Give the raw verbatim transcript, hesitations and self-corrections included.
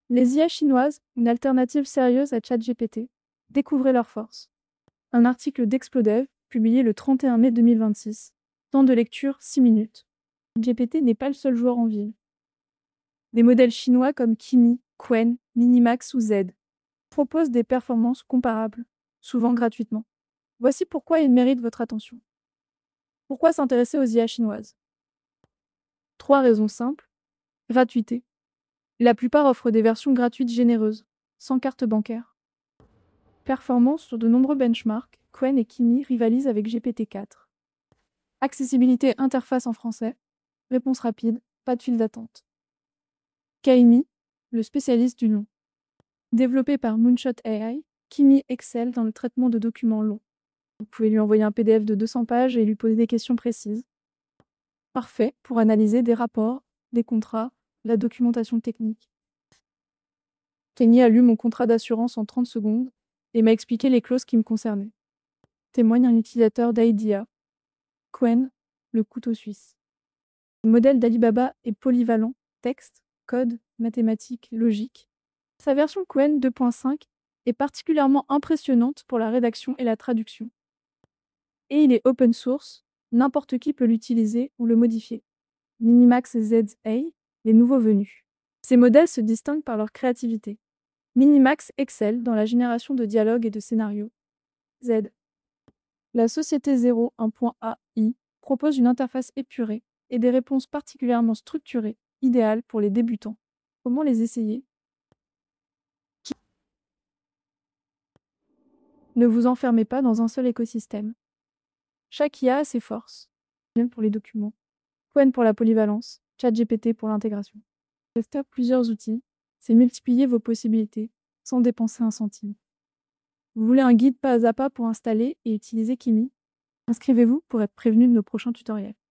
Les I A chinoises, une alternative sérieuse à ChatGPT. Découvrez leur force. Un article d'Explodev, publié le trente et un mai deux mille vingt-six. Temps de lecture six minutes. G P T n'est pas le seul joueur en ville. Des modèles chinois comme Kimi, Qwen, Minimax ou Z proposent des performances comparables, souvent gratuitement. Voici pourquoi ils méritent votre attention. Pourquoi s'intéresser aux I A chinoises? Trois raisons simples. Gratuité. La plupart offrent des versions gratuites généreuses, sans carte bancaire. Performance sur de nombreux benchmarks, Qwen et Kimi rivalisent avec G P T quatre. Accessibilité interface en français. Réponse rapide, pas de file d'attente. Kaimi, le spécialiste du long. Développé par Moonshot A I, Kimi excelle dans le traitement de documents longs. Vous pouvez lui envoyer un P D F de deux cents pages et lui poser des questions précises. Parfait pour analyser des rapports, des contrats, la documentation technique. Kenny a lu mon contrat d'assurance en trente secondes et m'a expliqué les clauses qui me concernaient. Témoigne un utilisateur d'Idea. Qwen, le couteau suisse. Le modèle d'Alibaba est polyvalent, texte, code, mathématiques, logique. Sa version Qwen deux point cinq est particulièrement impressionnante pour la rédaction et la traduction. Et il est open source, n'importe qui peut l'utiliser ou le modifier. Minimax et Z A, les nouveaux venus. Ces modèles se distinguent par leur créativité. Minimax excelle dans la génération de dialogues et de scénarios. Z. La société zéro un point A I propose une interface épurée et des réponses particulièrement structurées, idéales pour les débutants. Comment les essayer? Ne vous enfermez pas dans un seul écosystème. Chaque I A a ses forces. Pour les documents, Qwen pour la polyvalence, ChatGPT pour l'intégration. Tester plusieurs outils, c'est multiplier vos possibilités sans dépenser un centime. Vous voulez un guide pas à pas pour installer et utiliser Kimi? Inscrivez-vous pour être prévenu de nos prochains tutoriels.